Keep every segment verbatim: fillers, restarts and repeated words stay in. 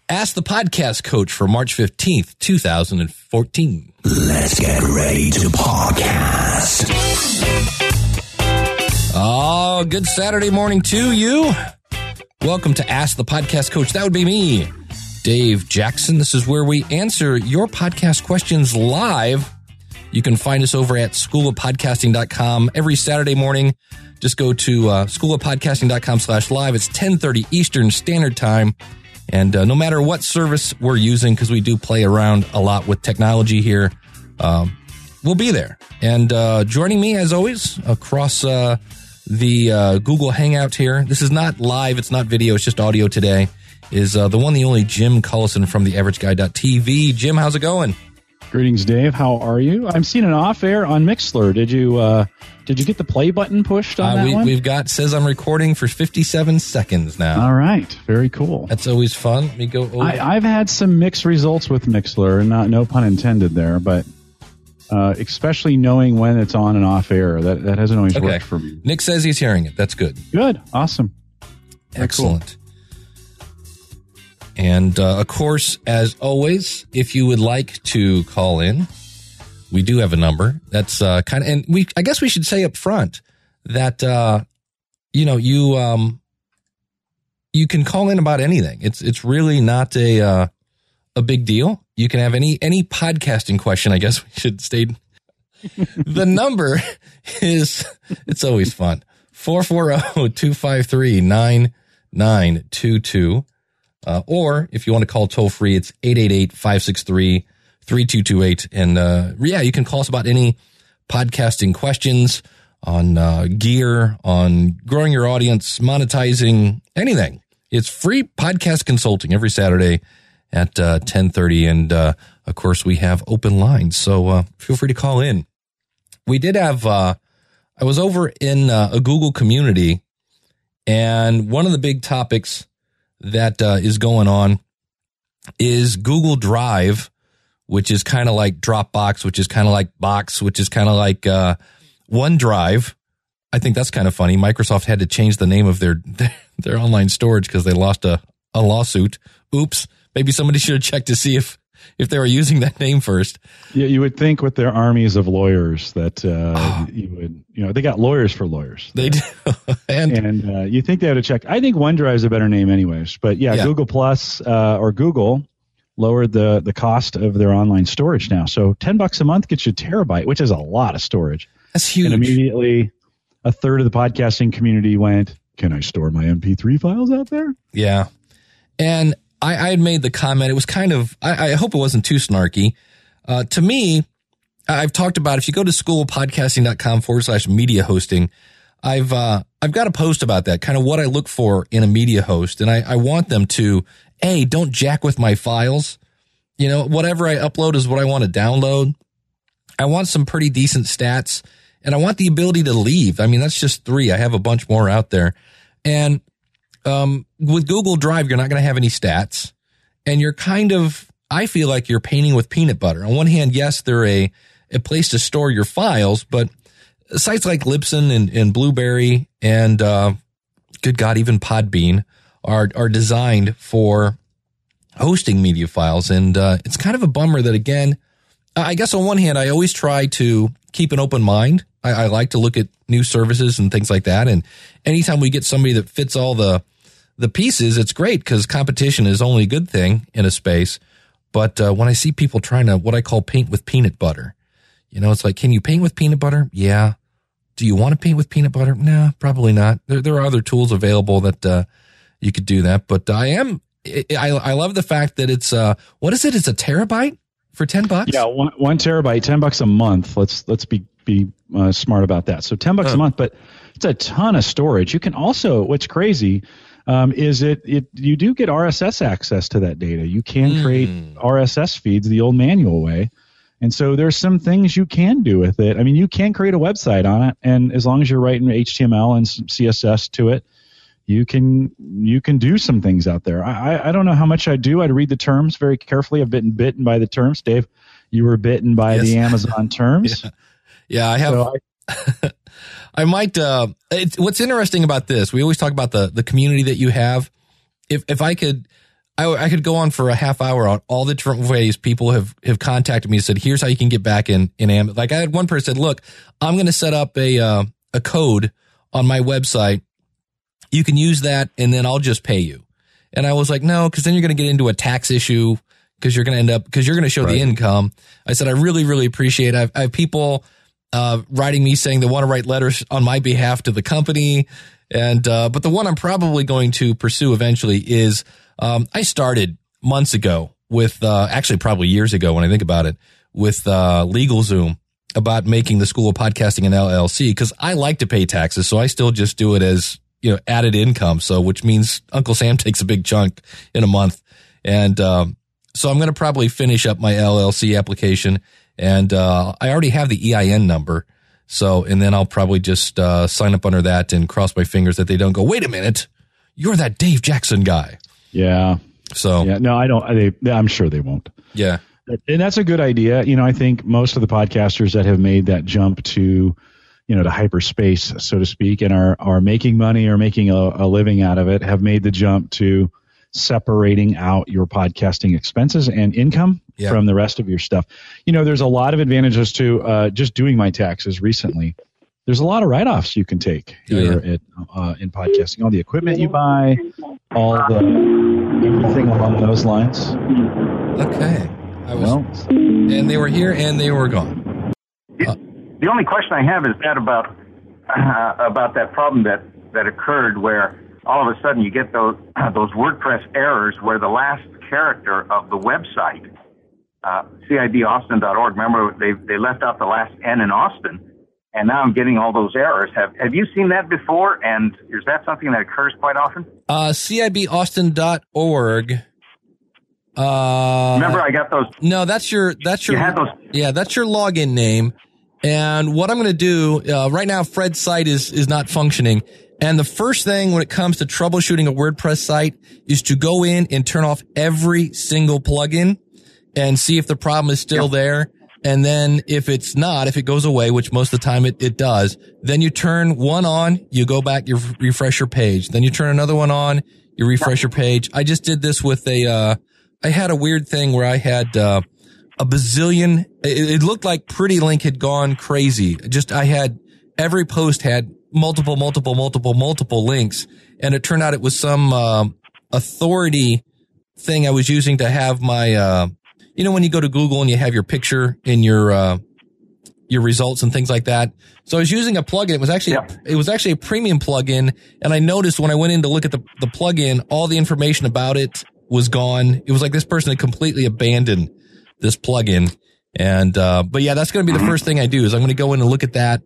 Ask the Podcast Coach for March fifteenth, twenty fourteen. Let's get ready to podcast. Oh, good Saturday morning to you. Welcome to Ask the Podcast Coach. That would be me, Dave Jackson. This is where we answer your podcast questions live. You can find us over at school of podcasting dot com every Saturday morning. Just go to uh, school of podcasting dot com slash live. It's ten thirty Eastern Standard Time. And uh, no matter what service we're using, because we do play around a lot with technology here, um, we'll be there. And uh, joining me, as always, across uh, the uh, Google Hangout here, this is not live, it's not video, it's just audio today, is uh, the one, the only Jim Cullison from the average guy dot t v. Jim, how's it going? Greetings, Dave. How are you? I'm seeing an off air on Mixlr. Did you uh, did you get the play button pushed on uh, that we, one? We've got, says I'm recording for fifty-seven seconds now. All right. Very cool. That's always fun. Let me go over. I, I've had some mixed results with Mixlr, not no pun intended there, but uh, especially knowing when it's on and off air, that, that hasn't always okay. worked for me. Nick says he's hearing it. That's good. Good. Awesome. Very Excellent. Cool. And, uh, of course, as always, if you would like to call in, we do have a number. That's uh, kind of, and we, I guess we should say up front that, uh, you know, you, um, you can call in about anything. It's, it's really not a, uh, a big deal. You can have any, any podcasting question, I guess we should state. The number is, it's always fun. four four zero, two five three, nine nine two two. Uh, or if you want to call toll free, it's eight eight eight, five six three, three two two eight. And, uh, yeah, you can call us about any podcasting questions on, uh, gear, on growing your audience, monetizing, anything. It's free podcast consulting every Saturday at, uh, ten thirty. And, uh, of course we have open lines. So, uh, feel free to call in. We did have, uh, I was over in uh, a Google community, and one of the big topics that uh, is going on is Google Drive, which is kind of like Dropbox, which is kind of like Box, which is kind of like uh, OneDrive. I think that's kind of funny. Microsoft had to change the name of their their online storage because they lost a, a lawsuit. Oops. Maybe somebody should have checked to see if, if they were using that name first. Yeah, you would think with their armies of lawyers that uh, oh. you would, you know, they got lawyers for lawyers. They do. and and uh, you think they had to check. I think OneDrive is a better name anyways. But yeah, yeah. Google Plus uh, or Google lowered the, the cost of their online storage now. So ten bucks a month gets you a terabyte, which is a lot of storage. That's huge. And immediately a third of the podcasting community went, can I store my M P three files out there? Yeah. And I, I had made the comment, it was kind of, I, I hope it wasn't too snarky. Uh, to me, I've talked about, if you go to school of podcasting dot com forward slash media hosting, I've, uh, I've got a post about that, kind of what I look for in a media host. And I, I want them to, A, don't jack with my files. You know, whatever I upload is what I want to download. I want some pretty decent stats, and I want the ability to leave. I mean, that's just three. I have a bunch more out there. And Um, with Google Drive, you're not going to have any stats, and you're kind of, I feel like you're painting with peanut butter. On one hand, yes, they're a, a place to store your files, but sites like Libsyn and, and Blueberry and, uh, good God, even Podbean are, are designed for hosting media files. And, uh, it's kind of a bummer that, again, I guess on one hand, I always try to keep an open mind. I, I like to look at new services and things like that. And anytime we get somebody that fits all the, the pieces, it's great because competition is only a good thing in a space. But uh, when I see people trying to, what I call paint with peanut butter, you know, it's like, can you paint with peanut butter? Yeah. Do you want to paint with peanut butter? No, probably not. There, there are other tools available that uh, you could do that. But I am, I, I love the fact that it's, uh, what is it? It's a terabyte for ten bucks? Yeah, one, one terabyte, ten bucks a month. Let's, let's be, be uh, smart about that. So ten bucks huh. a month, but it's a ton of storage. You can also, what's crazy, Um, is it, it, you do get R S S access to that data. You can mm. create R S S feeds the old manual way. And so there's some things you can do with it. I mean, you can create a website on it, and as long as you're writing H T M L and some C S S to it, you can, you can do some things out there. I, I don't know how much I do. I'd read the terms very carefully. I've been bitten by the terms. Dave, you were bitten by yes. the Amazon terms. yeah. yeah, I have. So I, I might, uh, it's, what's interesting about this, we always talk about the, the community that you have. If, if I could, I, I could go on for a half hour on all the different ways people have, have contacted me and said, here's how you can get back in, in Am. Like I had one person said, look, I'm going to set up a, uh, a code on my website. You can use that and then I'll just pay you. And I was like, no, cause then you're going to get into a tax issue because you're going to end up, cause you're going to show right. the income. I said, I really, really appreciate it. I've, I have people, uh, writing me saying they want to write letters on my behalf to the company. And, uh, but the one I'm probably going to pursue eventually is, um, I started months ago with, uh, actually probably years ago when I think about it, with, uh, LegalZoom about making the School of Podcasting an L L C. Cause I like to pay taxes. So I still just do it as, you know, added income. So, which means Uncle Sam takes a big chunk in a month. And, um, so I'm going to probably finish up my L L C application and, uh, I already have the E I N number. So, and then I'll probably just, uh, sign up under that and cross my fingers that they don't go, wait a minute, you're that Dave Jackson guy. Yeah. So, yeah, no, I don't, I, they, I'm sure they won't. Yeah. And that's a good idea. You know, I think most of the podcasters that have made that jump to, you know, to hyperspace, so to speak, and are, are making money or making a, a living out of it have made the jump to separating out your podcasting expenses and income yeah. from the rest of your stuff. You know, there's a lot of advantages to uh, just doing my taxes recently. There's a lot of write-offs you can take here yeah. at, uh, in podcasting. All the equipment you buy, all the everything along those lines. Okay. I was, well, and they were here and they were gone. Uh, the only question I have is that about uh, about that problem that, that occurred where all of a sudden you get those uh, those WordPress errors where the last character of the website, uh, C I B Austin dot org, remember they they left out the last N in Austin, and now I'm getting all those errors. Have have you seen that before? And is that something that occurs quite often? Uh, C I B Austin dot org. Uh, remember I got those. No, that's your that's your you had those. Yeah, that's your login name. And what I'm going to do uh, right now, Fred's site is is not functioning. And the first thing when it comes to troubleshooting a WordPress site is to go in and turn off every single plugin and see if the problem is still yep. there. And then if it's not, if it goes away, which most of the time it, it does, then you turn one on, you go back, you refresh your page. Then you turn another one on, you refresh your page. I just did this with a, uh, I had a weird thing where I had, uh, a bazillion, it, it looked like Pretty Link had gone crazy. Just, I had, every post had multiple, multiple, multiple, multiple links. And it turned out it was some, uh, authority thing I was using to have my, uh, you know, when you go to Google and you have your picture in your, uh, your results and things like that. So I was using a plugin. It was actually, yeah. it was actually a premium plugin. And I noticed when I went in to look at the, the plugin, all the information about it was gone. It was like this person had completely abandoned this plugin. And, uh, but yeah, that's going to be the first thing I do is I'm going to go in and look at that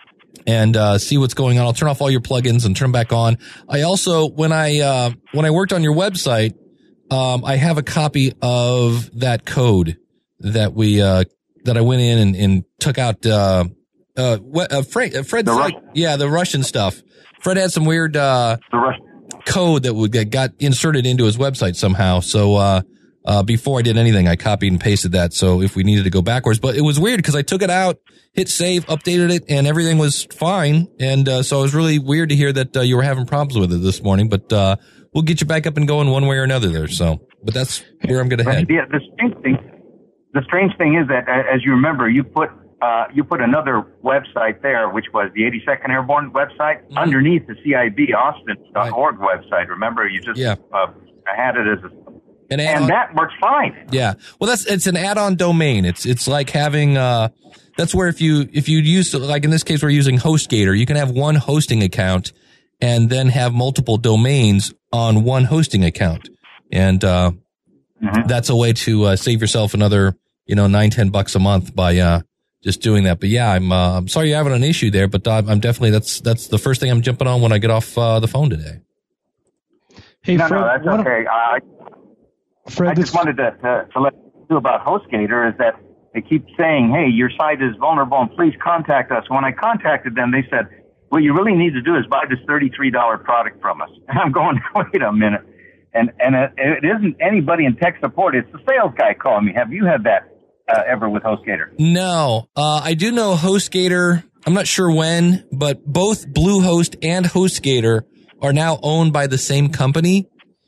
and, uh, see what's going on. I'll turn off all your plugins and turn them back on. I also, when I, uh, when I worked on your website, um, I have a copy of that code that we, uh, that I went in and, and took out, uh, uh, uh Fred, uh, Fred, the yeah, the Russian stuff. Fred had some weird, uh, the Russian. code that would get got inserted into his website somehow. So, uh, uh, before I did anything, I copied and pasted that. So if we needed to go backwards, but it was weird because I took it out, hit save, updated it, and everything was fine. And, uh, so it was really weird to hear that, uh, you were having problems with it this morning, but, uh, we'll get you back up and going one way or another there. So, but that's where I'm going to head. Yeah. The strange thing, the strange thing is that, as you remember, you put, uh, you put another website there, which was the eighty-second Airborne website, mm-hmm. underneath the C I B Austin dot org right. website. Remember, you just, yeah. uh, had it as a, An and that works fine. Yeah. Well, that's, it's an add-on domain. It's, it's like having, uh, that's where if you, if you use, like in this case, we're using HostGator, you can have one hosting account and then have multiple domains on one hosting account. And, uh, mm-hmm. that's a way to, uh, save yourself another, you know, nine, ten bucks a month by, uh, just doing that. But yeah, I'm, uh, I'm sorry you're having an issue there, but I'm, I'm definitely, that's, that's the first thing I'm jumping on when I get off, uh, the phone today. Hey, no, Fred, no, that's okay. I, Fred, I just wanted to, to, to let you know about HostGator is that they keep saying, hey, your site is vulnerable and please contact us. When I contacted them, they said, what you really need to do is buy this thirty-three dollars product from us. And I'm going, wait a minute. And, and it, it isn't anybody in tech support. It's the sales guy calling me. Have you had that uh, ever with HostGator? No. Uh, I do know HostGator. I'm not sure when, but both Bluehost and HostGator are now owned by the same company.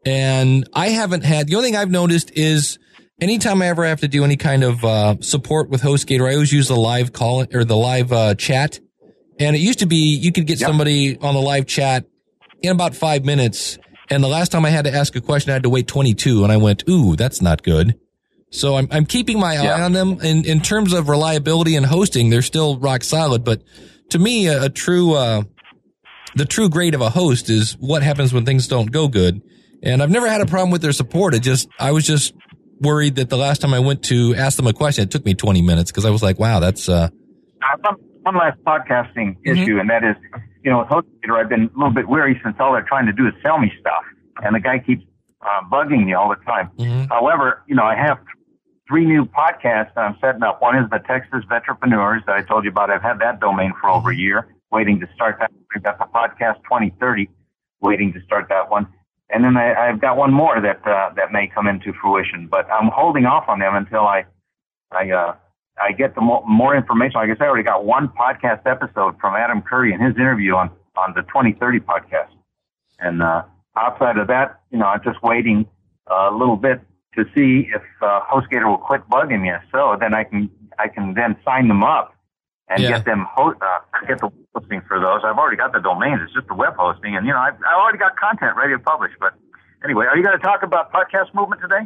And I haven't had, the only thing I've noticed is anytime I ever have to do any kind of uh, support with HostGator, I always use the live call or the live uh, chat. And it used to be you could get yep. somebody on the live chat in about five minutes. And the last time I had to ask a question, I had to wait twenty-two. And I went, ooh, that's not good. So I'm, I'm keeping my eye yeah. on them. In, in terms of reliability and hosting, they're still rock solid. But to me, a, a true, uh, the true grade of a host is what happens when things don't go good. And I've never had a problem with their support. It just, I was just worried that the last time I went to ask them a question, it took me twenty minutes because I was like, wow, that's, uh. One, one last podcasting mm-hmm. issue, and that is, you know, with HostGator, I've been a little bit weary since all they're trying to do is sell me stuff. And the guy keeps uh, bugging me all the time. Mm-hmm. However, you know, I have three new podcasts I'm setting up. One is the Texas Vetrepreneurs that I told you about. I've had that domain for over a year, waiting to start that. We've got the podcast twenty thirty, waiting to start that one. And then I, I've got one more that uh, that may come into fruition, but I'm holding off on them until I I uh, I get the more, more information. Like I said, I already got one podcast episode from Adam Curry and his interview on, on the twenty thirty podcast. And uh, outside of that, you know, I'm just waiting uh, a little bit to see if uh, HostGator will quit bugging me. So then I can I can then sign them up and yeah. get them ho- uh, get the hosting for those. I've already got the domains. It's just the web hosting, and you know I've, I've already got content ready to publish. But anyway, are you going to talk about podcast movement today?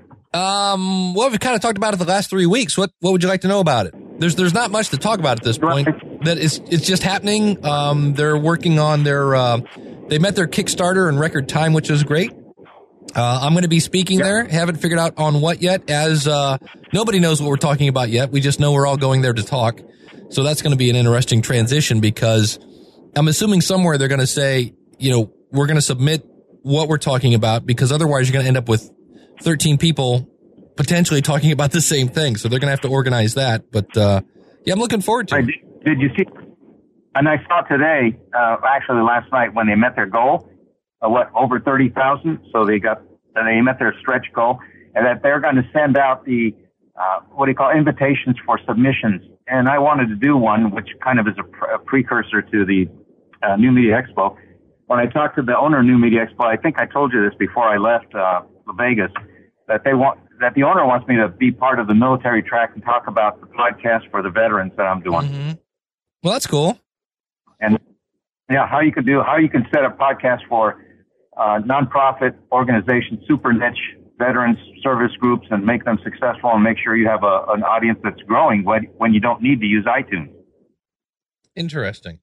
Um, well, we kind of talked about it the last three weeks. What what would you like to know about it? There's there's not much to talk about at this point. That is it's just happening. Um, they're working on their uh, they met their Kickstarter in record time, which is great. Uh, I'm going to be speaking yeah. there. Haven't figured out on what yet, as uh, nobody knows what we're talking about yet. We just know we're all going there to talk. So that's going to be an interesting transition because I'm assuming somewhere they're going to say, you know, we're going to submit what we're talking about because otherwise you're going to end up with thirteen people potentially talking about the same thing. So they're going to have to organize that. But, uh, yeah, I'm looking forward to it. Did, did you see? And I saw today, uh, actually last night when they met their goal, uh, what, over thirty thousand. So they got, they met their stretch goal and that they're going to send out the, uh, what do you call invitations for submissions. And I wanted to do one, which kind of is a, pre- a precursor to the uh, New Media Expo. When I talked to the owner of New Media Expo, I think I told you this before I left uh, Vegas, that they want that the owner wants me to be part of the military track and talk about the podcast for the veterans that I'm doing. Mm-hmm. Well, that's cool. And yeah, how you can do how you can set up podcasts for uh, nonprofit organizations, super niche veterans service groups, and make them successful and make sure you have a, an audience that's growing when, when you don't need to use iTunes. Interesting.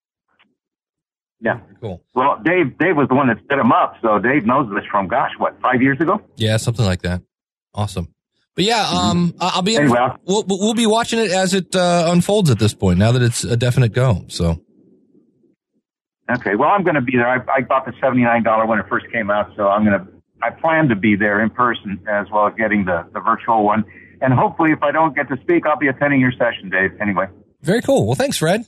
Yeah. Cool. Well, Dave, Dave was the one that set them up. So Dave knows this from, gosh, what, five years ago? Yeah, something like that. Awesome. But yeah, um, I'll be, anyway, we'll, we'll be watching it as it uh, unfolds at this point, now that it's a definite go. So. Okay. Well, I'm going to be there. I, I bought the seventy-nine dollars when it first came out. So I'm going to, I plan to be there in person as well as getting the, the virtual one. And hopefully if I don't get to speak, I'll be attending your session, Dave, anyway. Very cool. Well, thanks, Fred.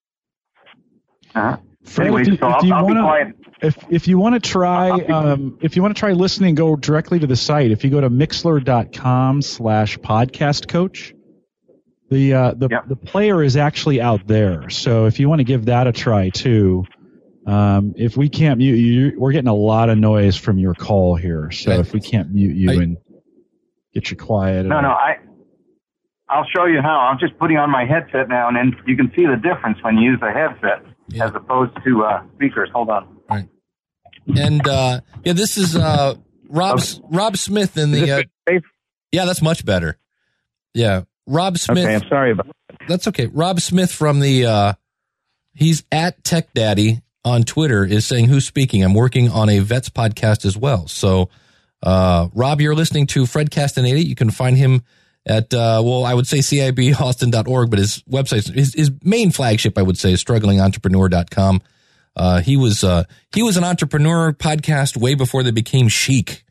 Uh-huh. Fred, anyway, if you, so if I'll, you I'll wanna, be quiet. If, if you want to try, um, if you want to try listening, go directly to the site. If you go to mixler.com slash podcast coach, the, uh, the, yep. the player is actually out there. So if you want to give that a try too, Um, if we can't mute you, we're getting a lot of noise from your call here. So okay. if we can't mute you I, and get you quiet. No, no, I, I'll show you how. I'm just putting on my headset now, and then you can see the difference when you use a headset yeah. as opposed to uh, speakers. Hold on. Right. And uh, yeah, this is uh, Rob okay. Rob Smith in the. Uh, yeah, that's much better. Yeah, Rob Smith. Okay, I'm sorry about that. That's okay. Rob Smith from the. Uh, he's at Tech Daddy on Twitter is saying, who's speaking? I'm working on a Vets podcast as well. So, uh, Rob, you're listening to Fred Castaneda. You can find him at, uh, well, I would say C I B Austin dot org, but his website, his, his main flagship, I would say, is struggling entrepreneur dot com. Uh, he was, uh, he was an entrepreneur podcast way before they became chic.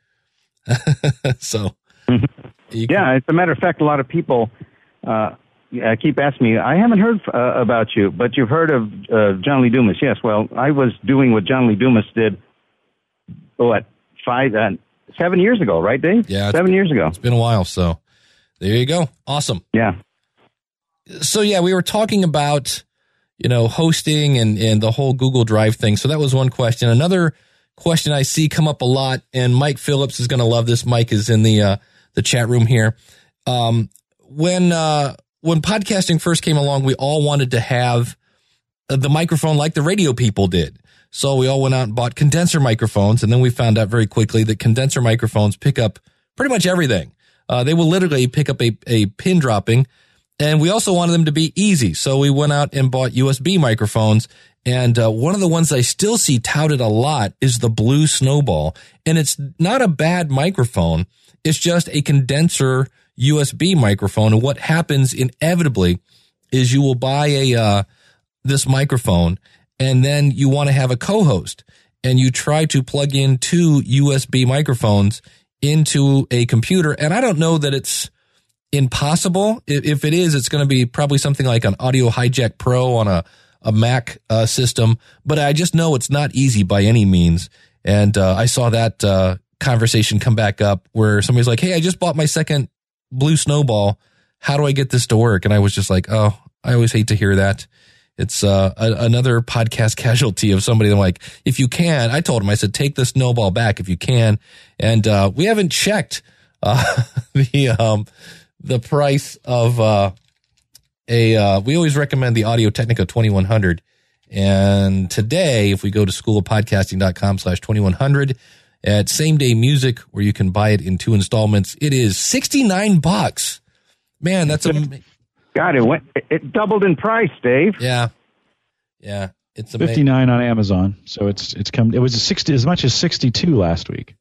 so, mm-hmm. yeah, can, as a matter of fact, a lot of people, uh, I keep asking me, I haven't heard uh, about you, but you've heard of uh, John Lee Dumas. Yes, well, I was doing what John Lee Dumas did, what, five, uh, seven years ago, right, Dave? Yeah. Seven years ago. It's been a while, so there you go. Awesome. Yeah. So, yeah, we were talking about, you know, hosting and, and the whole Google Drive thing. So that was one question. Another question I see come up a lot, and Mike Phillips is going to love this. Mike is in the uh, the chat room here. Um, when uh, when podcasting first came along, we all wanted to have the microphone like the radio people did. So we all went out and bought condenser microphones, and then we found out very quickly that condenser microphones pick up pretty much everything. Uh, they will literally pick up a, a pin dropping, and we also wanted them to be easy. So we went out and bought U S B microphones, and uh, one of the ones I still see touted a lot is the Blue Snowball, and it's not a bad microphone. It's just a condenser U S B microphone, and what happens inevitably is you will buy a uh, this microphone, and then you want to have a co-host, and you try to plug in two U S B microphones into a computer. And I don't know that it's impossible. If it is, it's going to be probably something like an Audio Hijack Pro on a, a Mac uh, system. But I just know it's not easy by any means. And uh, I saw that uh, conversation come back up where somebody's like, hey, I just bought my second Blue Snowball. How do I get this to work? And I was just like, oh, I always hate to hear that. It's uh, a, another podcast casualty of somebody. I'm like, if you can, I told him, I said, take the Snowball back if you can. And uh, we haven't checked uh, the um, the price of uh, a. Uh, we always recommend the Audio Technica twenty-one hundred. And today, if we go to schoolofpodcasting.com slash twenty-one hundred at Same Day Music, where you can buy it in two installments, it is sixty-nine bucks. Man, that's amazing. God, it went. It doubled in price, Dave. Yeah, yeah, it's amazing. fifty-nine on Amazon, so it's it's come. It was a sixty, as much as sixty-two last week.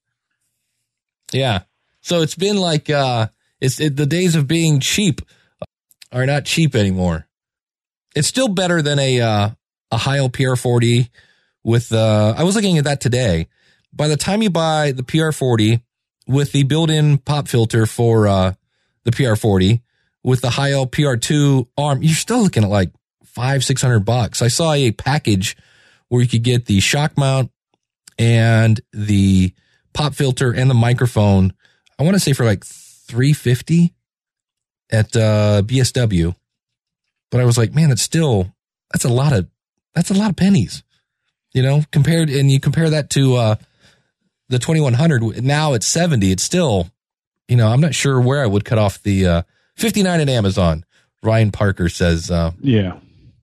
Yeah, so it's been like uh, it's it, the days of being cheap are not cheap anymore. It's still better than a uh, a Heil P R forty with. Uh, I was looking at that today. By the time you buy the P R forty with the built-in pop filter for uh, the P R forty. With the Heil P R two arm, you're still looking at like five, six hundred bucks. I saw a package where you could get the shock mount and the pop filter and the microphone. I want to say for like three fifty at uh, B S W. But I was like, man, it's still that's a lot of that's a lot of pennies, you know. Compared, and you compare that to uh, the twenty-one hundred. Now it's seventy. It's still, you know, I'm not sure where I would cut off the. Uh, fifty-nine at Amazon. Ryan Parker says, uh, yeah.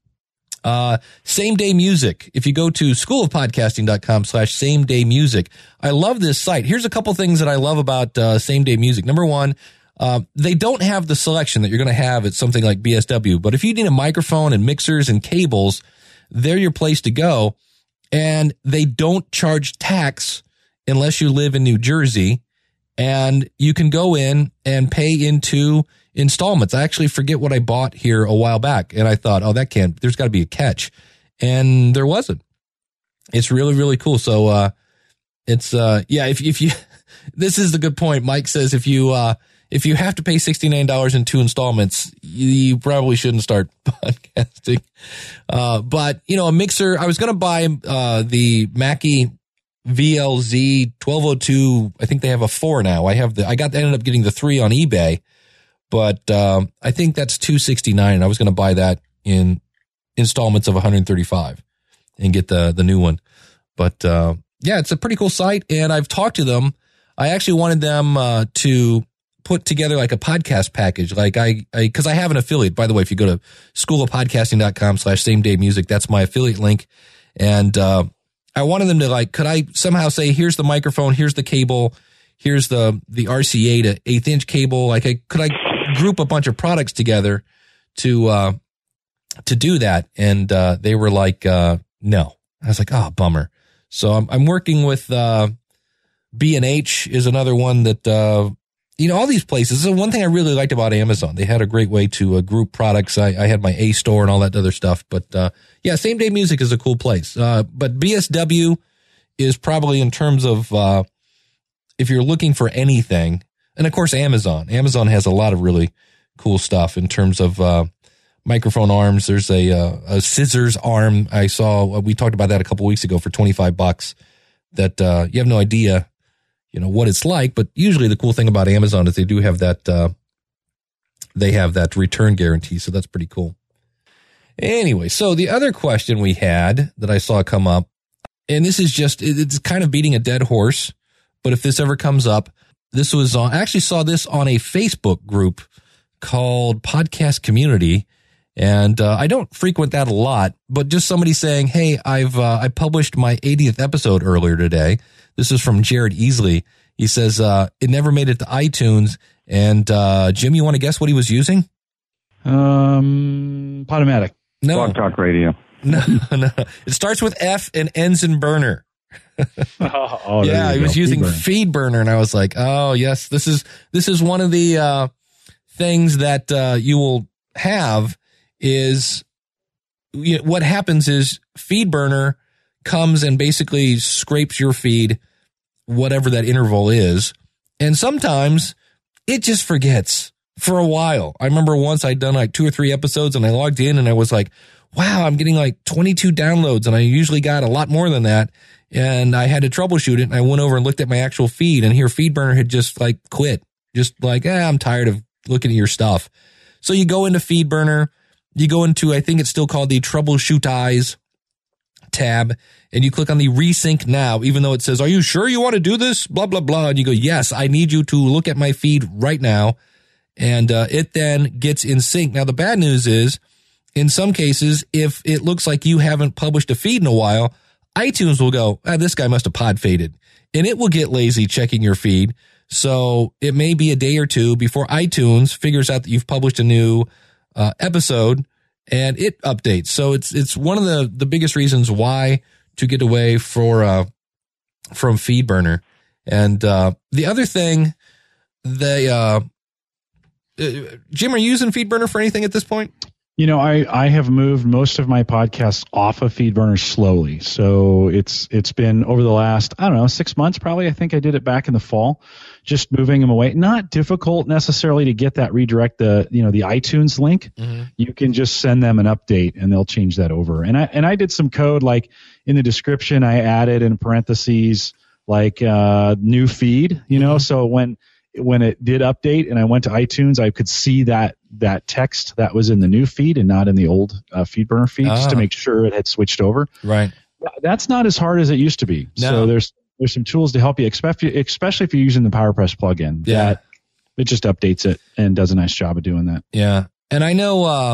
Uh, Same Day Music. If you go to schoolofpodcasting.com slash same day music, I love this site. Here's a couple things that I love about uh, Same Day Music. Number one, uh, they don't have the selection that you're going to have at something like B S W, but if you need a microphone and mixers and cables, they're your place to go. And they don't charge tax unless you live in New Jersey, and you can go in and pay into installments. I actually forget what I bought here a while back, and I thought, oh, that can't, there's got to be a catch. And there wasn't. It's really, really cool. So, uh, it's, uh, yeah, if, if you, this is the good point. Mike says if you, uh, if you have to pay sixty-nine dollars in two installments, you, you probably shouldn't start podcasting. Uh, but, you know, a mixer, I was going to buy, uh, the Mackie V L Z twelve oh two. I think they have a four now. I have the, I got, ended up getting the three on eBay. But um, I think that's two sixty-nine, and I was going to buy that in installments of one hundred thirty-five and get the the new one. But uh, yeah, it's a pretty cool site, and I've talked to them. I actually wanted them uh, to put together like a podcast package, like I because I, I have an affiliate. By the way, if you go to schoolofpodcasting.com slash same day music, that's my affiliate link, and uh, I wanted them to like, could I somehow say, here's the microphone, here's the cable, here's the the R C A to eighth inch cable, like I could I group a bunch of products together to uh to do that, and uh they were like uh no. I was like, oh, bummer. So I'm I'm working with uh B and H is another one that uh you know, all these places. So one thing I really liked about Amazon, they had a great way to uh, group products. I, I had my A store and all that other stuff, but uh yeah, Same Day Music is a cool place. Uh but B S W is probably, in terms of uh if you're looking for anything. And of course, Amazon. Amazon has a lot of really cool stuff in terms of uh, microphone arms. There's a, uh, a scissors arm. I saw, we talked about that a couple weeks ago for twenty-five bucks that uh, you have no idea, you know, what it's like. But usually the cool thing about Amazon is they do have that, uh, they have that return guarantee. So that's pretty cool. Anyway, so the other question we had that I saw come up and this is just, it's kind of beating a dead horse. But if this ever comes up, this was on, I actually saw this on a Facebook group called Podcast Community. And uh, I don't frequent that a lot, but just somebody saying, hey, I've uh, I published my eightieth episode earlier today. This is from Jared Easley. He says, uh, it never made it to iTunes. And uh, Jim, you want to guess what he was using? Um, Podomatic. No. Blog Talk Radio. No, no. It starts with F and ends in burner. oh, oh, yeah, he was go. using FeedBurner. feed burner, and I was like, oh yes, this is this is one of the uh, things that uh, you will have is you know, what happens is feed burner comes and basically scrapes your feed, whatever that interval is, and sometimes it just forgets for a while. I remember once I'd done like two or three episodes, and I logged in, and I was like, wow, I'm getting like twenty-two downloads, and I usually got a lot more than that. And I had to troubleshoot it, and I went over and looked at my actual feed, and here FeedBurner had just like quit. Just like, eh, I'm tired of looking at your stuff. So you go into FeedBurner, you go into, I think it's still called the Troubleshoot Eyes tab, and you click on the Resync Now, even though it says, are you sure you want to do this? Blah, blah, blah. And you go, yes, I need you to look at my feed right now. And uh, it then gets in sync. Now, the bad news is, in some cases, if it looks like you haven't published a feed in a while, iTunes will go, ah, this guy must have pod faded, and it will get lazy checking your feed. So it may be a day or two before iTunes figures out that you've published a new uh, episode and it updates. So it's it's one of the, the biggest reasons why to get away for uh, from FeedBurner. And uh, the other thing, they uh, uh, Jim, are you using FeedBurner for anything at this point? You know, I, I have moved most of my podcasts off of FeedBurner slowly. So it's it's been over the last, I don't know, six months probably. I think I did it back in the fall, just moving them away. Not difficult necessarily to get that redirect, the you know the iTunes link. Mm-hmm. You can just send them an update and they'll change that over. And I and I did some code, like in the description I added in parentheses like uh, new feed, you know, mm-hmm. so when when it did update and I went to iTunes, I could see that that text that was in the new feed and not in the old uh, FeedBurner feed, ah. just to make sure it had switched over. Right. That's not as hard as it used to be. No. So there's there's some tools to help you, especially especially if you're using the PowerPress plugin. Yeah. That it just updates it and does a nice job of doing that. Yeah. And I know uh,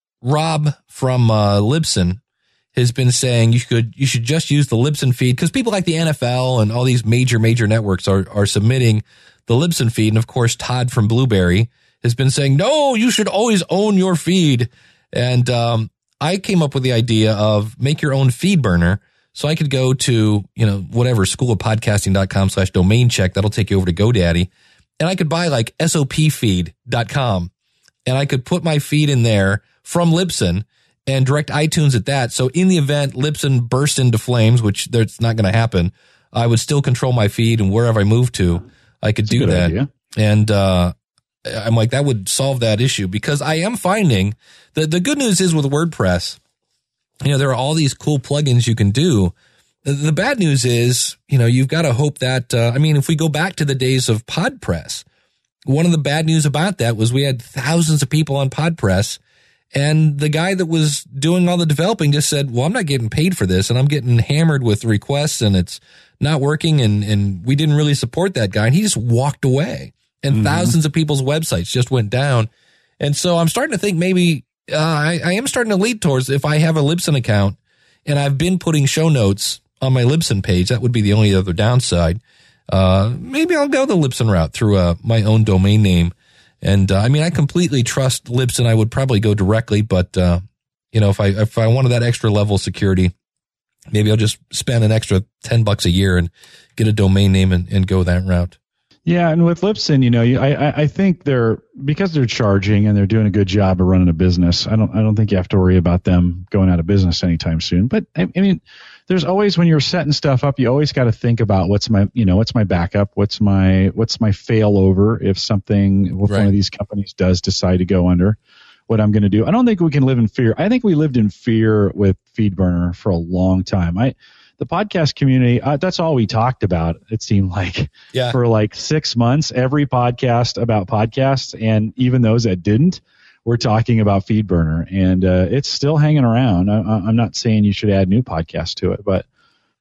Rob from uh, Libsyn has been saying you should you should just use the Libsyn feed, because people like the N F L and all these major major networks are are submitting the Libsyn feed. And of course, Todd from Blueberry has been saying, no, you should always own your feed. And um, I came up with the idea of make your own feed burner. So I could go to, you know, whatever, schoolofpodcasting.com slash domain check. That'll take you over to GoDaddy. And I could buy like S O P feed dot com. And I could put my feed in there from Libsyn and direct iTunes at that. So in the event Libsyn burst into flames, which that's not going to happen, I would still control my feed, and wherever I move to, I could That's do that. Idea. And uh, I'm like, that would solve that issue, because I am finding that the good news is with WordPress, you know, there are all these cool plugins you can do. The, the bad news is, you know, you've got to hope that, uh, I mean, if we go back to the days of PodPress, one of the bad news about that was we had thousands of people on PodPress, and the guy that was doing all the developing just said, well, I'm not getting paid for this, and I'm getting hammered with requests, and it's not working, and, and we didn't really support that guy, and he just walked away. And mm-hmm. thousands of people's websites just went down. And so I'm starting to think maybe uh, I, I am starting to lead towards, if I have a Libsyn account and I've been putting show notes on my Libsyn page, that would be the only other downside. Uh, maybe I'll go the Libsyn route through uh, my own domain name. And uh, I mean, I completely trust Libsyn. I would probably go directly, but uh, you know, if I if I wanted that extra level of security, maybe I'll just spend an extra ten bucks a year and get a domain name and, and go that route. Yeah, and with Libsyn, you know, I I think they're, because they're charging and they're doing a good job of running a business. I don't I don't think you have to worry about them going out of business anytime soon. But I, I mean, there's always, when you're setting stuff up, you always got to think about what's my you know what's my backup, what's my what's my failover if something, if right. one of these companies does decide to go under, what I'm going to do. I don't think we can live in fear. I think we lived in fear with FeedBurner for a long time. I. The podcast community, uh, that's all we talked about, it seemed like, yeah. for like six months. Every podcast about podcasts, and even those that didn't, were talking about FeedBurner. And uh, it's still hanging around. I, I'm not saying you should add new podcasts to it, but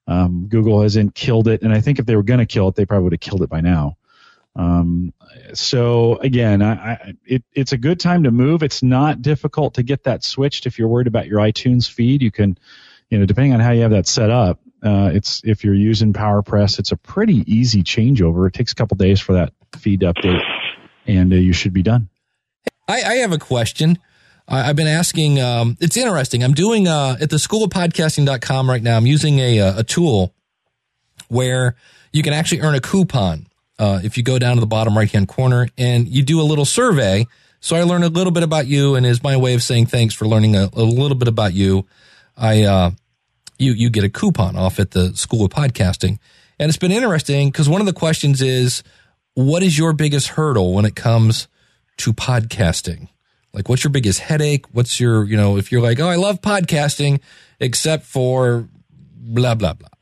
Um, Google hasn't killed it, and I think if they were going to kill it, they probably would have killed it by now. Um, so again, I, I, it, it's a good time to move. It's not difficult to get that switched. If you're worried about your iTunes feed, you can, you know, depending on how you have that set up, uh, it's, if you're using PowerPress, it's a pretty easy changeover. It takes a couple days for that feed to update, and uh, you should be done. I, I have a question. I, I've been asking, um, it's interesting. I'm doing, uh, at the school of podcasting dot com right now, I'm using a, a tool where you can actually earn a coupon. Uh, if you go down to the bottom right-hand corner and you do a little survey. So I learned a little bit about you, and is my way of saying thanks for learning a, a little bit about you. I, uh, you, you get a coupon off at the School of Podcasting. And it's been interesting because one of the questions is, what is your biggest hurdle when it comes to podcasting? Like, what's your biggest headache? What's your, you know, if you're like, oh, I love podcasting, except for blah, blah, blah.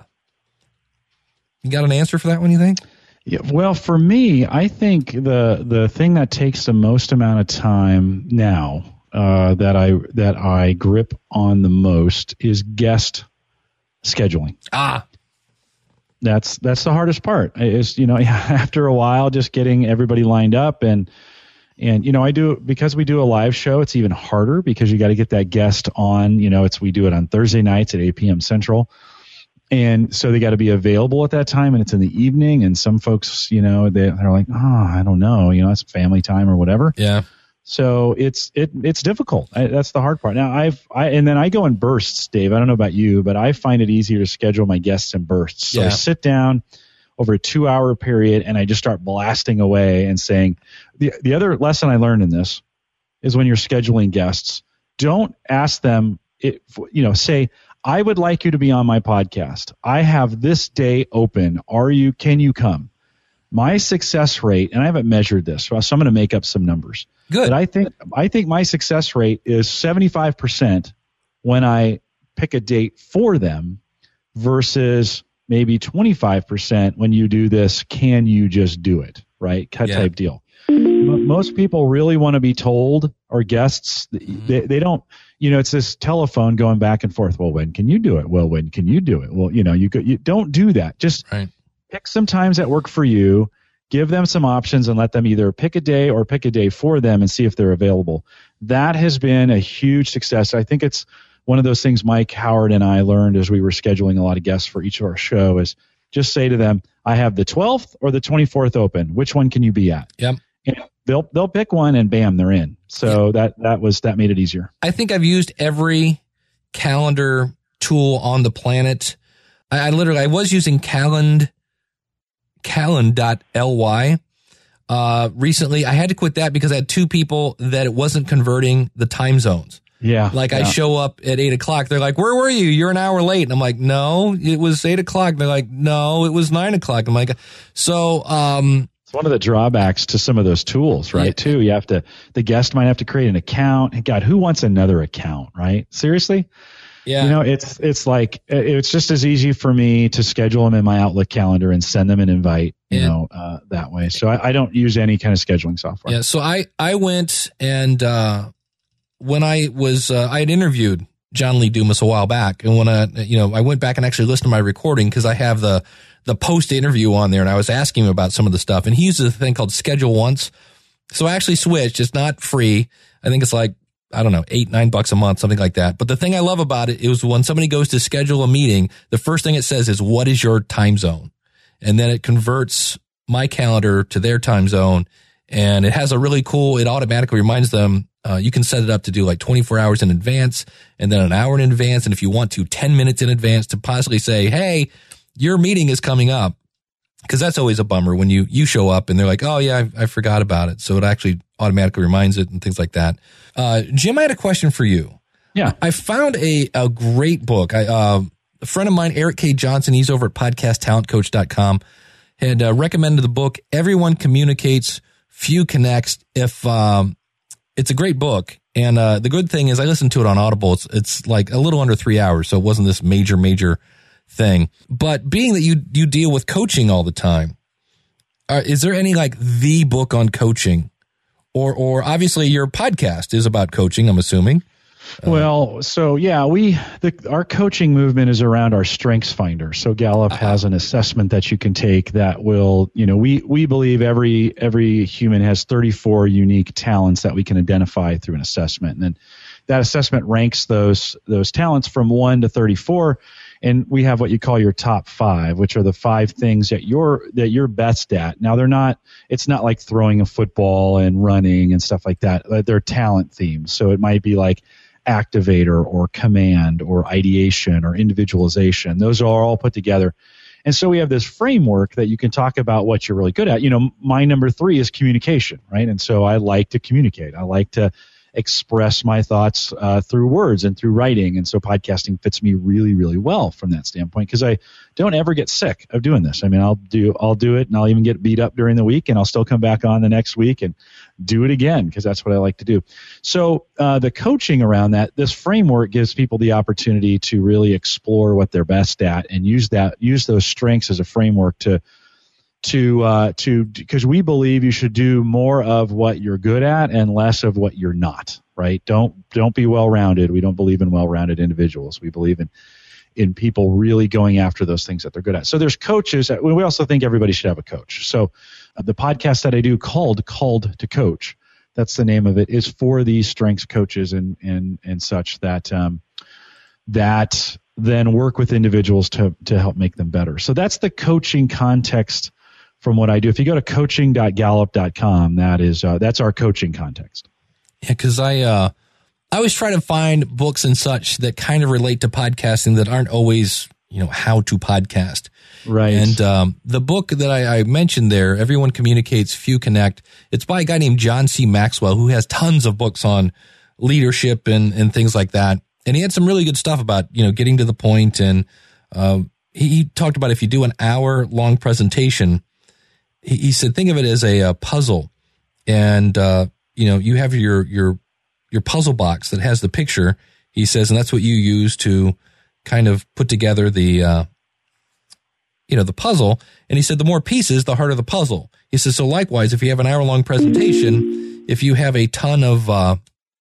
You got an answer for that one, you think? Yeah, well, for me, I think the the thing that takes the most amount of time now uh, that I that I grip on the most is guest scheduling. Ah, that's that's the hardest part. Is, you know, after a while, just getting everybody lined up, and and you know, I do, because we do a live show, it's even harder because you got to get that guest on. You know, it's we do it on Thursday nights at eight p.m. Central. And so they got to be available at that time, and it's in the evening. And some folks, you know, they, they're like, oh, I don't know, you know, it's family time or whatever. Yeah. So it's it it's difficult. I, that's the hard part. Now I've I and then I go in bursts, Dave. I don't know about you, but I find it easier to schedule my guests in bursts. So yeah. I sit down over a two hour period and I just start blasting away and saying, the the other lesson I learned in this is when you're scheduling guests, don't ask them, it, you know, say, I would like you to be on my podcast. I have this day open. Are you, can you come? My success rate, and I haven't measured this, so I'm going to make up some numbers. Good. But I think, I think my success rate is seventy-five percent when I pick a date for them versus maybe twenty-five percent when you do this, can you just do it, right? Cut yeah. type deal. Most people really want to be told, or guests, Mm-hmm. they, they don't, you know, it's this telephone going back and forth. Well, when can you do it? Well, when can you do it? Well, you know, you could, you don't do that. Just right. pick some times that work for you, give them some options, and let them either pick a day or pick a day for them and see if they're available. That has been a huge success. I think it's one of those things Mike Howard and I learned as we were scheduling a lot of guests for each of our show is just say to them, I have the twelfth or the twenty-fourth open. Which one can you be at? Yep. And they'll they'll pick one and bam, they're in. So yeah. that that was that made it easier. I think I've used every calendar tool on the planet. I, I literally I was using Calend calend dot L Y uh recently. I had to quit that because I had two people that it wasn't converting the time zones. Yeah. Like yeah. I show up at eight o'clock. They're like, where were you? You're an hour late. And I'm like, no, it was eight o'clock. They're like, no, it was nine o'clock. I'm like, so, um, it's one of the drawbacks to some of those tools, right? Yeah. Too. You have to, the guest might have to create an account. God, who wants another account, right? Seriously? Yeah. You know, it's, it's like, it's just as easy for me to schedule them in my Outlook calendar and send them an invite, you and, know, uh, that way. So I, I don't use any kind of scheduling software. Yeah. So I, I went and, uh, when I was, uh, I had interviewed John Lee Dumas a while back, and when I, you know, I went back and actually listened to my recording because I have the, the post interview on there, and I was asking him about some of the stuff, and he uses a thing called Schedule Once. So I actually switched. It's not free. I think it's like, I don't know, eight, nine bucks a month, something like that. But the thing I love about it is when somebody goes to schedule a meeting, the first thing it says is, what is your time zone? And then it converts my calendar to their time zone. And it has a really cool, it automatically reminds them, uh, you can set it up to do like twenty-four hours in advance and then an hour in advance. And if you want to, ten minutes in advance to possibly say, hey, your meeting is coming up. Cause that's always a bummer when you, you show up and they're like, oh yeah, I, I forgot about it. So it actually automatically reminds it and things like that. Uh, Jim, I had a question for you. Yeah. I found a, a great book. I, uh, a friend of mine, Eric K. Johnson, he's over at podcast talent coach dot com, had uh, recommended the book, Everyone Communicates, Few Connects. If, um, it's a great book. And, uh, the good thing is I listened to it on Audible. It's, it's like a little under three hours. So it wasn't this major, major thing. But being that you, you deal with coaching all the time, uh, is there any like the book on coaching? Or, or obviously your podcast is about coaching, I'm assuming. Well, so yeah, we the, our coaching movement is around our Strengths Finder. So Gallup has an assessment that you can take that will, you know, we we believe every every human has thirty-four unique talents that we can identify through an assessment, and then that assessment ranks those those talents from one to thirty-four, and we have what you call your top five, which are the five things that you're that you're best at. Now they're not. It's not like throwing a football and running and stuff like that. They're talent themes. So it might be like activator or command or ideation or individualization. Those are all put together. And so we have this framework that you can talk about what you're really good at. You know, my number three is communication, right? And so I like to communicate. I like to express my thoughts uh, through words and through writing. And so podcasting fits me really, really well from that standpoint, because I don't ever get sick of doing this. I mean, I'll do, I'll do it, and I'll even get beat up during the week, and I'll still come back on the next week and do it again, because that's what I like to do. So uh, the coaching around that, this framework gives people the opportunity to really explore what they're best at and use that, use those strengths as a framework to to uh, to because we believe you should do more of what you're good at and less of what you're not. Right? Don't don't be well-rounded. We don't believe in well-rounded individuals. We believe in in people really going after those things that they're good at. So there's coaches. That, we also think everybody should have a coach. So uh, the podcast that I do called Called to Coach, that's the name of it, is for these strengths coaches and and and such that um, that then work with individuals to to help make them better. So that's the coaching context from what I do. If you go to coaching dot gallup dot com, that is uh, that's our coaching context. Yeah, because I uh, I always try to find books and such that kind of relate to podcasting that aren't always, you know, how to podcast. Right. And um, the book that I, I mentioned there, Everyone Communicates, Few Connect, it's by a guy named John C. Maxwell, who has tons of books on leadership and, and things like that. And he had some really good stuff about, you know, getting to the point. And uh, he, he talked about if you do an hour long presentation, he, he said, think of it as a, a puzzle. And, uh, you know, you have your, your, your puzzle box that has the picture, he says, and that's what you use to kind of put together the, uh, you know, the puzzle. And he said, the more pieces, the harder the puzzle. He says, so likewise, if you have an hour long presentation, if you have a ton of, uh,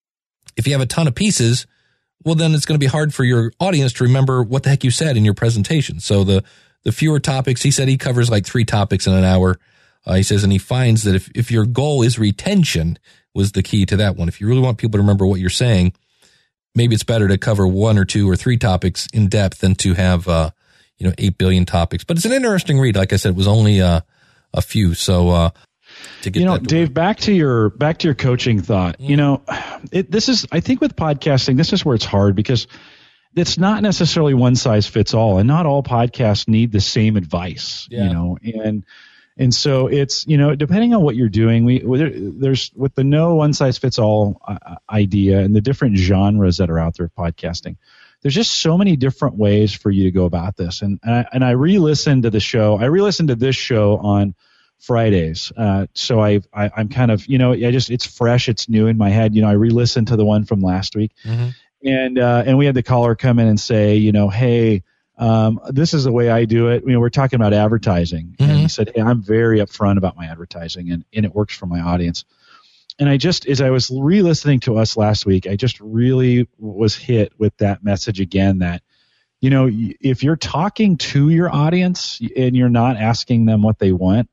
if you have a ton of pieces, well, then it's going to be hard for your audience to remember what the heck you said in your presentation. So the, the fewer topics, he said he covers like three topics in an hour. Uh, he says, and he finds that if, if your goal is retention was the key to that one. If you really want people to remember what you're saying, maybe it's better to cover one or two or three topics in depth than to have, uh, you know, eight billion topics. But it's an interesting read. Like I said, it was only uh, a few. So, uh, to get you know, that to Dave, work. back to your, back to your coaching thought, mm. you know, it, this is, I think with podcasting, this is where it's hard because it's not necessarily one size fits all, and not all podcasts need the same advice, yeah. you know, and, And so it's, you know, depending on what you're doing, we there's with the no one size fits all idea and the different genres that are out there of podcasting, there's just so many different ways for you to go about this. And and I, and I re-listened to the show. I re-listened to this show on Fridays. Uh, so I, I I'm kind of, you know, I just it's fresh, it's new in my head. You know, I re-listened to the one from last week, mm-hmm. and uh, and we had the caller come in and say, you know, hey. Um, this is the way I do it. You know, we're talking about advertising, mm-hmm. and he said, "Hey, I'm very upfront about my advertising, and, and it works for my audience." And I just, as I was re-listening to us last week, I just really was hit with that message again. That, you know, if you're talking to your audience and you're not asking them what they want,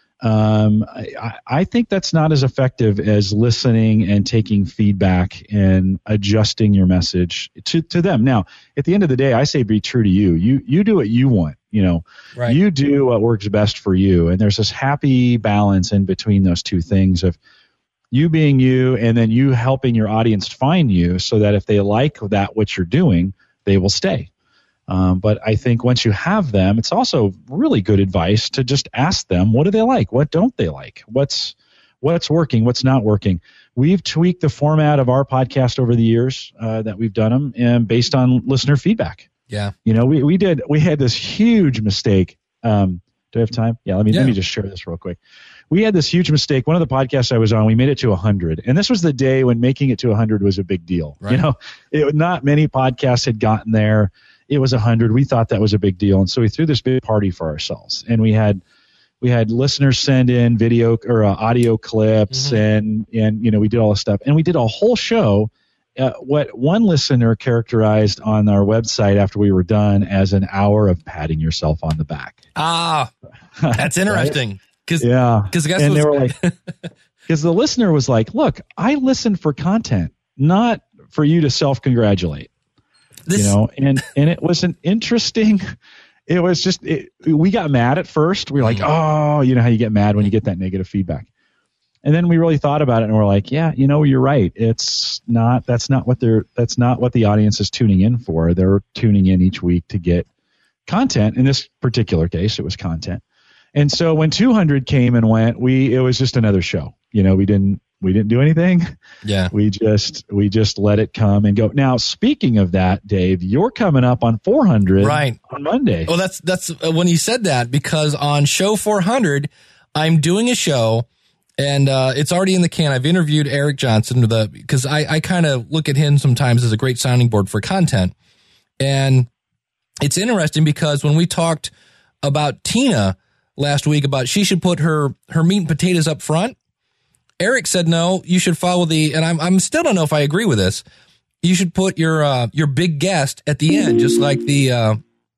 um, I, I think that's not as effective as listening and taking feedback and adjusting your message to, to them. Now, at the end of the day, I say be true to you. You you do what you want. You know, right. You do what works best for you. And there's this happy balance in between those two things of you being you and then you helping your audience find you so that if they like that, what you're doing, they will stay. Um, but I think once you have them, it's also really good advice to just ask them, what do they like? What don't they like? What's what's working? What's not working? We've tweaked the format of our podcast over the years uh, that we've done them, and based on listener feedback. Yeah. You know, we, we did we had this huge mistake. Um, do I have time? Yeah. Let me yeah. let me just share this real quick. We had this huge mistake. One of the podcasts I was on, we made it to one hundred, and this was the day when making it to one hundred was a big deal. Right. You know, it, not many podcasts had gotten there. It was one hundred. We thought that was a big deal, and so we threw this big party for ourselves. And we had we had listeners send in video or uh, audio clips, mm-hmm. and and you know we did all this stuff, and we did a whole show. uh, what one listener characterized on our website after we were done as an hour of patting yourself on the back. Ah, that's interesting. Cause, yeah. Cause guess and was, they were like, because the listener was like, look, I listen for content, not for you to self-congratulate. This, you know, and, and it was an interesting, it was just, it, we got mad at first. We were like, oh, you know how you get mad when you get that negative feedback. And then we really thought about it and we're like, yeah, you know, you're right. It's not, that's not what they're, that's not what the audience is tuning in for. They're tuning in each week to get content. In this particular case, it was content. And so when two hundred came and went, we, it was just another show. You know, we didn't, we didn't do anything. Yeah. We just, we just let it come and go. Now, speaking of that, Dave, you're coming up on four hundred right on Monday. Oh, that's, that's uh, when you said that, because on show four hundred, I'm doing a show. And uh, it's already in the can. I've interviewed Eric Johnson the because I, I kind of look at him sometimes as a great sounding board for content. And it's interesting because when we talked about Tina last week about she should put her, her meat and potatoes up front, Eric said, no, you should follow the, and I'm, I'm still don't know if I agree with this. You should put your, uh, your big guest at the end, just like the, uh,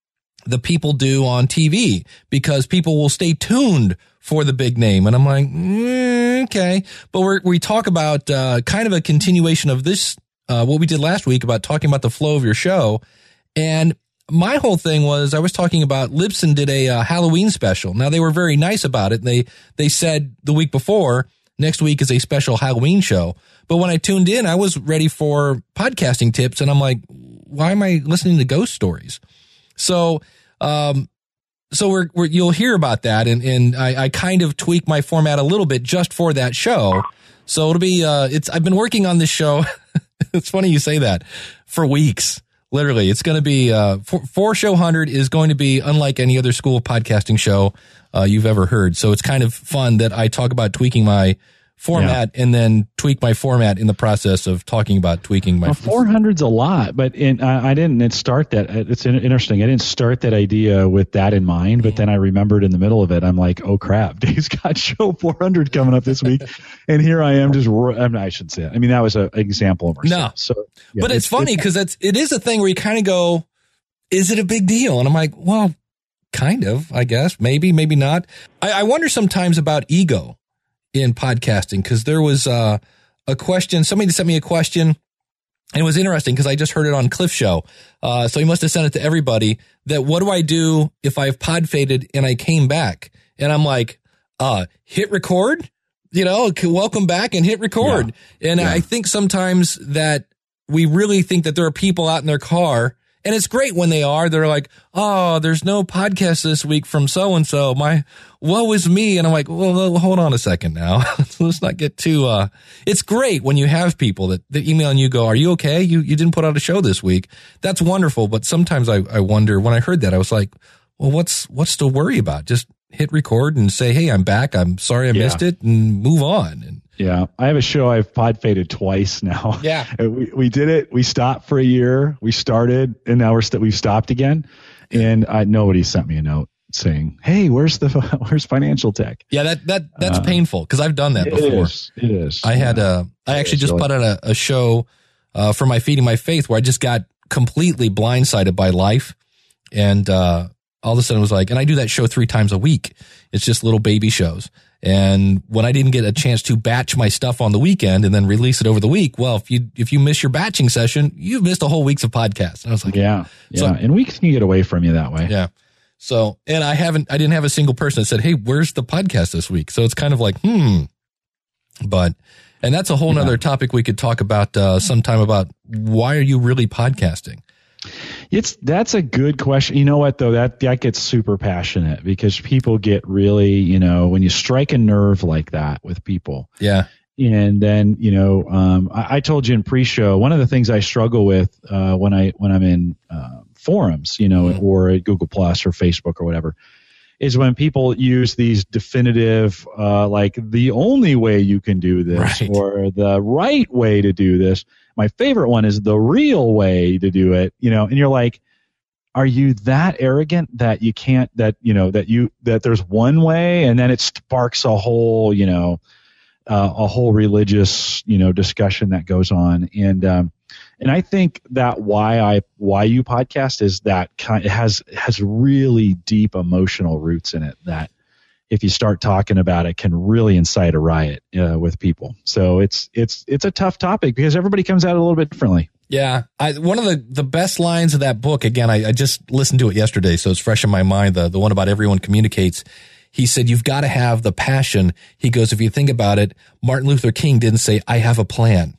the people do on T V, because people will stay tuned for the big name. And I'm like, mm, okay. But we're, we talk about, uh, kind of a continuation of this, uh, what we did last week about talking about the flow of your show. And my whole thing was I was talking about Libsyn did a uh, Halloween special. Now they were very nice about it. They, they said the week before, next week is a special Halloween show. But when I tuned in, I was ready for podcasting tips. And I'm like, why am I listening to ghost stories? So, um, so we're, we're, you'll hear about that. And, and I, I kind of tweak my format a little bit just for that show. So it'll be, uh, it's, I've been working on this show. It's funny you say that, for weeks. Literally, it's going to be, uh, for, for show one hundred is going to be unlike any other school podcasting show, uh, you've ever heard. So it's kind of fun that I talk about tweaking my format yeah. and then tweak my format in the process of talking about tweaking my. Well, four hundred's a lot, but in, I, I didn't start that. It's interesting. I didn't start that idea with that in mind, but then I remembered in the middle of it, I'm like, oh crap, Dave's got show four hundred coming up this week. And here I am just, I, mean, I shouldn't say it. I mean, that was an example of ourselves. No, so, yeah, but it's, it's funny because it's, it is a thing where you kind of go, is it a big deal? And I'm like, well, kind of, I guess, maybe, maybe not. I, I wonder sometimes about ego in podcasting, because there was uh, a question, somebody sent me a question, and it was interesting because I just heard it on Cliff's show. Uh, so he must have sent it to everybody, that what do I do if I've pod faded and I came back? And I'm like, uh, hit record, you know, welcome back and hit record. Yeah. And yeah. I think sometimes that we really think that there are people out in their car. And it's great when they are. They're like, oh, there's no podcast this week from so-and-so. My, woe is me. And I'm like, well, hold on a second now. Let's not get too, uh, it's great when you have people that, that email and you go, are you okay? You, you didn't put out a show this week. That's wonderful. But sometimes I, I wonder, when I heard that, I was like, well, what's, what's to worry about? Just hit record and say, hey, I'm back. I'm sorry I yeah. missed it, and move on. And yeah, I have a show I've pod faded twice now. Yeah, we we did it. We stopped for a year. We started, and now we're st- we've stopped again. And I, nobody sent me a note saying, "Hey, where's the where's Financial Tech?" Yeah, that that that's uh, painful, because I've done that it before. Is, it is. I had a. I it actually just really. put out a, a show uh, for my Feeding My Faith, where I just got completely blindsided by life, and uh, all of a sudden it was like, and I do that show three times a week. It's just little baby shows. And when I didn't get a chance to batch my stuff on the weekend and then release it over the week, well, if you if you miss your batching session, you've missed a whole week's of podcasts. And I was like, yeah, yeah. So, and weeks can get away from you that way. Yeah. So, and I haven't, I didn't have a single person that said, hey, where's the podcast this week? So it's kind of like, hmm. But, and that's a whole nother yeah. topic we could talk about uh, sometime, about why are you really podcasting? It's that's a good question. You know what though, that that gets super passionate, because people get really, you know, when you strike a nerve like that with people. Yeah. And then, you know, um, I, I told you in pre-show, one of the things I struggle with uh, when I when I'm in uh, forums, you know, mm-hmm. or at Google Plus or Facebook or whatever, is when people use these definitive, uh, like the only way you can do this, right. or the right way to do this. My favorite one is the real way to do it, you know, and you're like, are you that arrogant that you can't, that, you know, that you, that there's one way, and then it sparks a whole, you know, uh, a whole religious, you know, discussion that goes on. And, um, And I think that why I why you podcast is that kind it has has really deep emotional roots in it that if you start talking about it can really incite a riot uh, with people. So it's it's it's a tough topic because everybody comes at it a little bit differently. Yeah, I, one of the, the best lines of that book, again, I, I just listened to it yesterday, so it's fresh in my mind, the, the one about everyone communicates. He said, you've got to have the passion. He goes, if you think about it, Martin Luther King didn't say, I have a plan.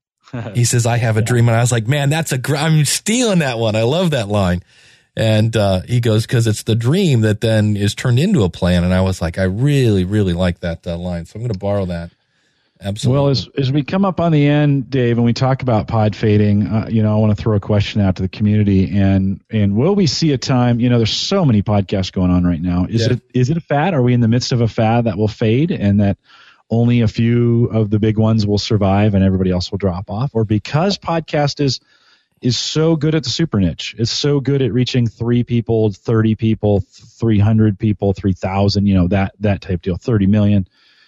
He says, I have a yeah. dream. And I was like, man, that's a, gr- I'm stealing that one. I love that line. And uh, he goes, because it's the dream that then is turned into a plan. And I was like, I really, really like that uh, line. So I'm going to borrow that. Absolutely. Well, as as we come up on the end, Dave, and we talk about pod fading, uh, you know, I want to throw a question out to the community. And and will we see a time? You know, there's so many podcasts going on right now. Is yeah. it is it a fad? Are we in the midst of a fad that will fade, and that only a few of the big ones will survive, and everybody else will drop off? Or because podcast is is so good at the super niche, it's so good at reaching three people, thirty people, three hundred people, three thousand, you know, that that type deal, thirty million.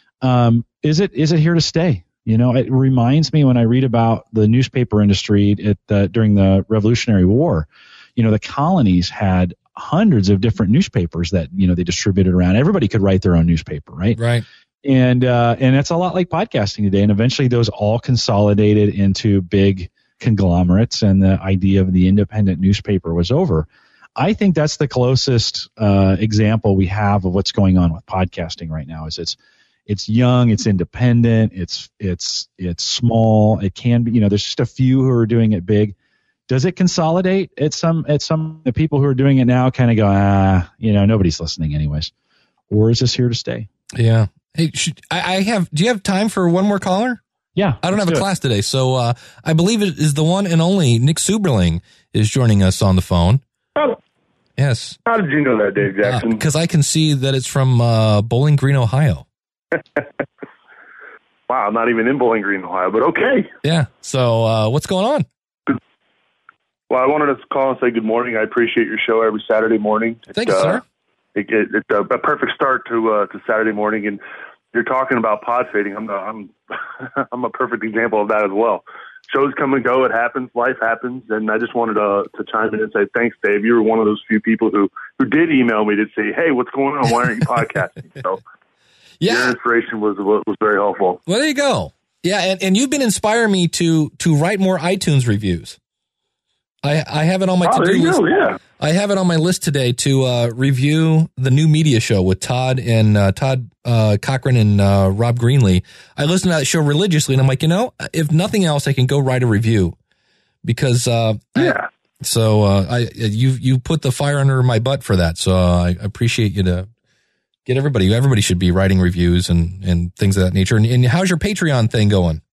Um, is it is it here to stay? You know, it reminds me when I read about the newspaper industry at the, during the Revolutionary War. You know, the colonies had hundreds of different newspapers that, you know, they distributed around. Everybody could write their own newspaper, right? Right. And uh, and it's a lot like podcasting today. And eventually those all consolidated into big conglomerates, and the idea of the independent newspaper was over. I think that's the closest uh, example we have of what's going on with podcasting right now. Is it's It's young, it's independent, it's it's it's small. It can be, you know, there's just a few who are doing it big. Does it consolidate at some at some the people who are doing it now kind of go, ah, you know, nobody's listening anyways, or is this here to stay? Yeah. Hey, should, I, I have. Do you have time for one more caller? Yeah, I don't have a do class it. today, so uh, I believe it is the one and only Nick Suberling is joining us on the phone. Oh. Yes. How did you know that, Dave Jackson? Because uh, I can see that it's from uh, Bowling Green, Ohio. Wow, I'm not even in Bowling Green, Ohio, but okay. Yeah. So uh, what's going on? Well, I wanted to call and say good morning. I appreciate your show every Saturday morning. Thank you, uh, sir. It, it, it's a, a perfect start to uh, to Saturday morning, and you're talking about pod fading. I'm a, I'm I'm a perfect example of that as well. Shows come and go. It happens. Life happens, and I just wanted to to chime in and say thanks, Dave. You were one of those few people who who did email me to say, hey, what's going on? Why aren't you podcasting? So. Yeah. Your inspiration was was very helpful. Well, there you go. Yeah, and, and you've been inspiring me to to write more iTunes reviews. I I have it on my oh, to-do list. Go, yeah. I have it on my list today to uh, review the new media show with Todd and uh, Todd uh, Cochran and uh, Rob Greenlee. I listen to that show religiously, and I'm like, you know, if nothing else, I can go write a review because uh, yeah. I, so uh, I you you put the fire under my butt for that. So uh, I appreciate you to. Get everybody. Everybody should be writing reviews and, and things of that nature. And, and how's your Patreon thing going?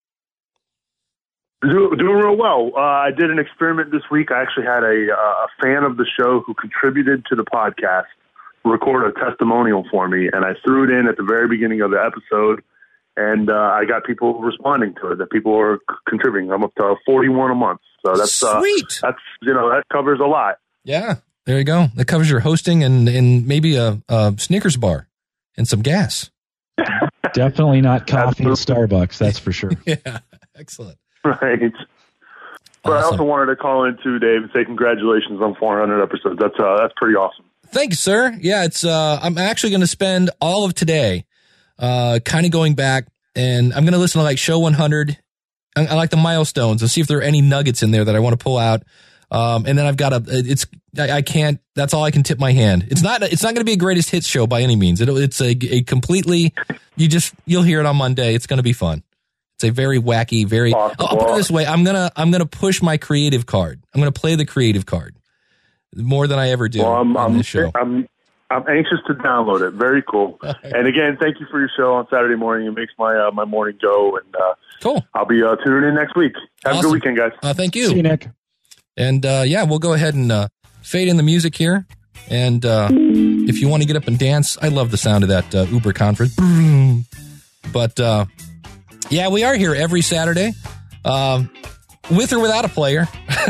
Do, doing real well. Uh, I did an experiment this week. I actually had a, uh, a fan of the show who contributed to the podcast record a testimonial for me, and I threw it in at the very beginning of the episode, and uh, I got people responding to it. That people are c- contributing. I'm up to forty-one a month, so that's sweet. Uh, that's you know that covers a lot. Yeah. There you go. That covers your hosting and, and maybe a, a Snickers bar and some gas. Definitely not coffee at Starbucks, that's for sure. Yeah, excellent. Right. But awesome. I also wanted to call in too, Dave, and say congratulations on four hundred episodes. That's uh, that's pretty awesome. Thanks, sir. Yeah, it's. Uh, I'm actually going to spend all of today, uh, kind of going back, and I'm going to listen to like show one hundred. I, I like the milestones and see if there are any nuggets in there that I want to pull out. Um, and then I've got a, it's, I, I can't, that's all I can tip my hand. It's not, it's not going to be a greatest hits show by any means. It, it's a, a completely, you just, you'll hear it on Monday. It's going to be fun. It's a very wacky, very, awesome. I'll put it this way. I'm going to, I'm going to push my creative card. I'm going to play the creative card more than I ever do well, I'm, on I'm, this show. I'm, I'm anxious to download it. Very cool. Right. And again, thank you for your show on Saturday morning. It makes my, uh, my morning go. And, uh, cool. I'll be uh, tuning in next week. Have awesome. a good weekend, guys. Uh, thank you. See you, Nick. And, uh, yeah, we'll go ahead and, uh, fade in the music here. And, uh, if you want to get up and dance, I love the sound of that, uh, Uber conference. But, uh, yeah, we are here every Saturday, um, with or without a player.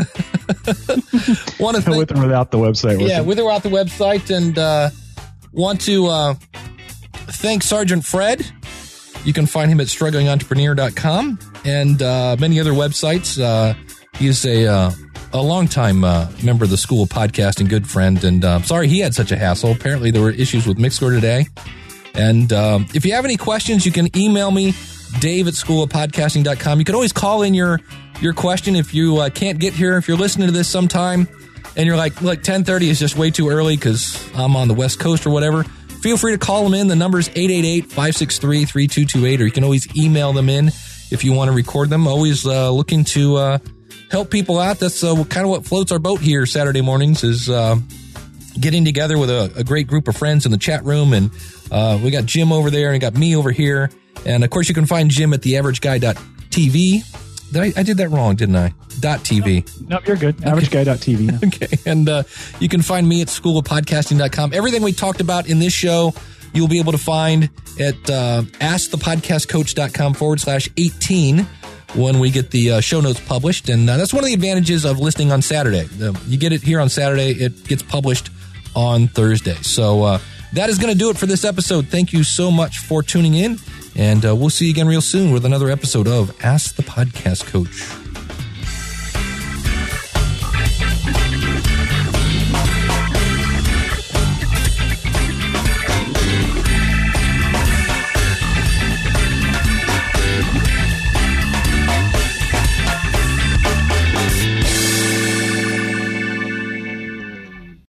want to thank, with or without the website. Yeah, with or without the website. And, uh, want to, uh, thank Sergeant Fred. You can find him at struggling entrepreneur dot com and, uh, many other websites, uh, He's a uh, a longtime uh, member of the School of Podcasting, good friend, and uh, sorry he had such a hassle. Apparently there were issues with Mixler today. And um, if you have any questions, you can email me, Dave at school of podcasting dot com. You can always call in your your question if you uh, can't get here. If you're listening to this sometime and you're like, look, ten thirty is just way too early because I'm on the West Coast or whatever, feel free to call them in. The number's eight eight eight, five six three, three two two eight, or you can always email them in if you want to record them. Always uh, looking to uh, help people out. That's uh, kind of what floats our boat here Saturday mornings is uh, getting together with a, a great group of friends in the chat room. And uh, we got Jim over there and got me over here. And, of course, you can find Jim at the average guy dot t v. Did I, I did that wrong, didn't I? Dot .tv. No, nope, you're good. average guy dot t v. Yeah. Okay. And uh, you can find me at school of podcasting dot com. Everything we talked about in this show, you'll be able to find at uh, ask the podcast coach dot com forward slash eighteen when we get the uh, show notes published. And uh, that's one of the advantages of listening on Saturday. Uh, you get it here on Saturday. It gets published on Thursday. So uh, that is going to do it for this episode. Thank you so much for tuning in. And uh, we'll see you again real soon with another episode of Ask the Podcast Coach.